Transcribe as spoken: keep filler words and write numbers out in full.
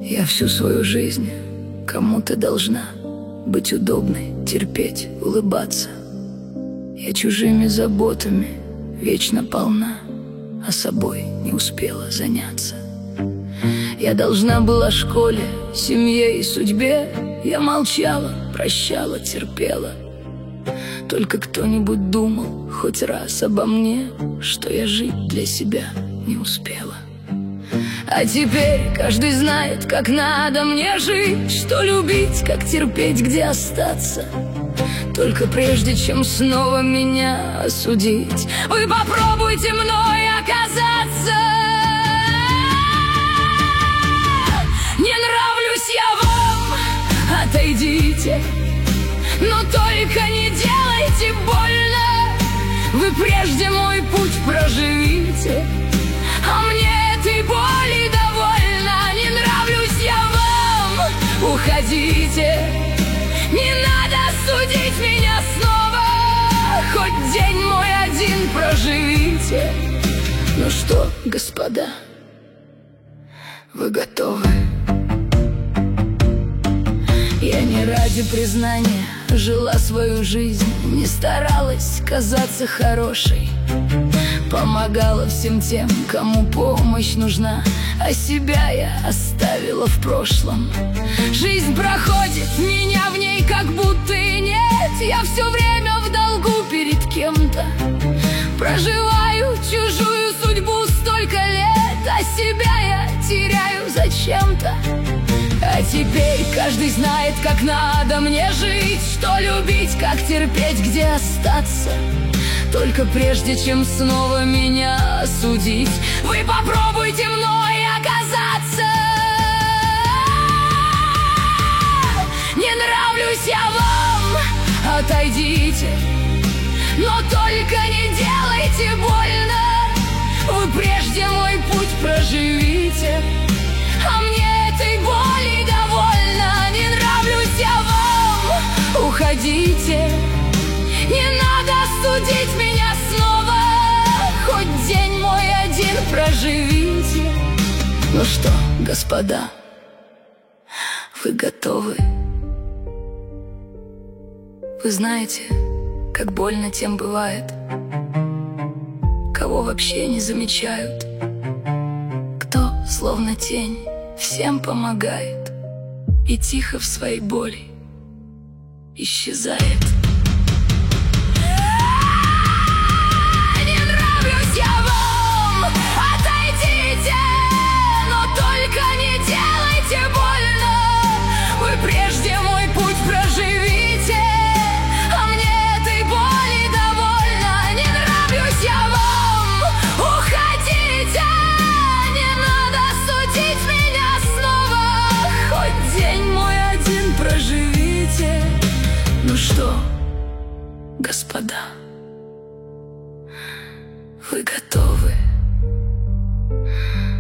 Я всю свою жизнь кому-то должна быть удобной, терпеть, улыбаться. Я чужими заботами вечно полна, а собой не успела заняться. Я должна была школе, семье и судьбе. Я молчала, прощала, терпела. Только кто-нибудь думал хоть раз обо мне, что я жить для себя не успела. А теперь каждый знает, как надо мне жить, что любить, как терпеть, где остаться. Только прежде, чем снова меня осудить, вы попробуйте мной оказаться. Не нравлюсь я вам, отойдите, но только не делайте больно. Вы прежде мой путь проживите, а мне этой боли довольно. Не нравлюсь я вам, уходите. Не надо судить меня снова, хоть день мой один проживите. Ну что, господа, вы готовы? Я не ради признания жила свою жизнь, не старалась казаться хорошей, помогала всем тем, кому помощь нужна, а себя я оставила в прошлом. Жизнь проходит, меня в ней как будто и нет. Я все время в долгу перед кем-то, проживаю чужую судьбу столько лет, а себя я теряю зачем-то. А теперь каждый знает, как надо мне жить, что любить, как терпеть, где остаться. Только прежде, чем снова меня осудить, вы попробуйте мной оказаться. Не нравлюсь я вам, отойдите, но только не делайте больно. Вы прежде мой путь проживите, а мне этой боли довольно. Не нравлюсь я вам, уходите. Не надо судить меня снова, хоть день мой один проживите. Ну что, господа, вы готовы? Вы знаете, как больно тем бывает, кого вообще не замечают, кто, словно тень, всем помогает и тихо в своей боли исчезает. Не нравлюсь я вам, отойдите, но только не делайте больно. Вы прежде мой путь проживите, а мне этой боли довольно. Не нравлюсь я вам, уходите. Не надо судить меня снова, хоть день мой один проживите. Ну что, господа, вы готовы?